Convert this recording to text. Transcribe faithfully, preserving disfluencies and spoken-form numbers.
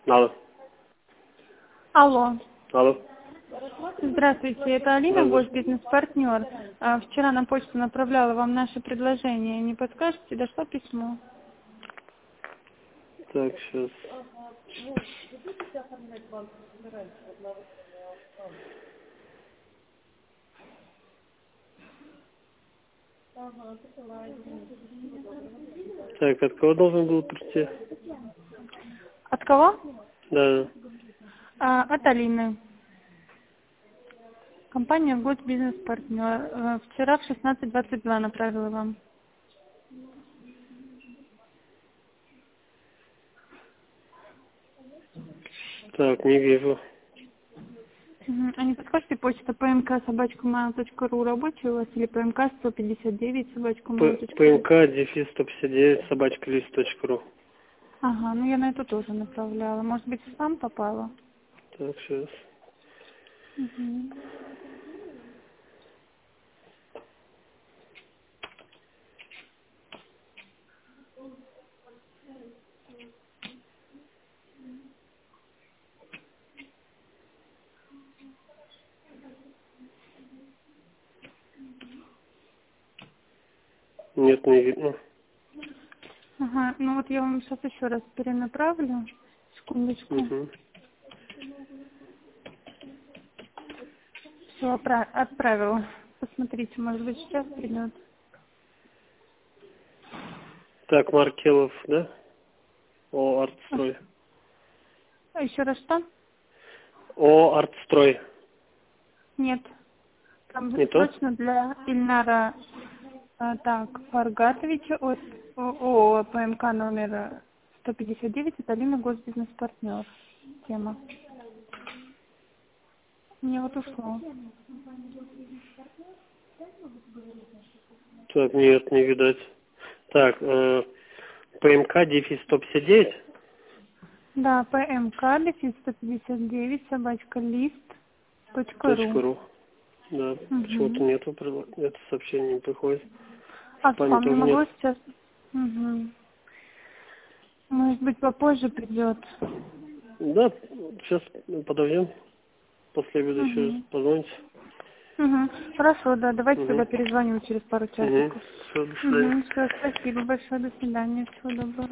Алло. Алло. Алло. Здравствуйте, это Алина, ваш Здравствуйте. бизнес-партнер. А, Вчера на почту направляла вам наше предложение. Не подскажете, дошло письмо? Так, сейчас. Так, от кого должен был прийти? От кого? Да. А, от Алины. Компания Год бизнес-партнер. Э, Вчера в шестнадцать двадцать два направила вам. Так, не вижу. Мгм. А не подскажете, почта пмк собачка mail точка ру рабочая у вас или пмк сто пятьдесят девять собачка mail П- точка ру? ПМК дефис сто пятьдесят девять собачка лист точка ру. Ага, ну я на эту тоже направляла. Может быть, в спам попала? Так, сейчас. Мгм. Нет, не видно. Ага, ну вот я вам сейчас еще раз перенаправлю. Секундочку. Угу. Все, отправила. Посмотрите, может быть, сейчас придет. Так, Маркелов, да? О, артстрой. А еще раз что? О, артстрой. Нет. Там Не то? срочно для Ильнара а, так, Фаргатовича от ООО ПМК номер сто пятьдесят девять, это Алина, госбизнес-партнер. Тема. Мне вот ушло. Так, нет, не видать. Так, э, ПМК дефис сто пятьдесят девять. Да, ПМК дефис сто пятьдесят девять собачка лист точка ру. Точка ру. Да, почему-то Угу. нету, прила- это сообщение не приходит. В А спаме спам не тоже нет. могло сейчас? Угу. Может быть, попозже придет. Да, сейчас подождем. После обеда еще раз Угу. позвоните. Угу. Хорошо, да, давайте Угу. тогда перезвоню через пару Угу. часиков. Все, до свидания. Угу. Все, спасибо большое, до свидания, всего доброго.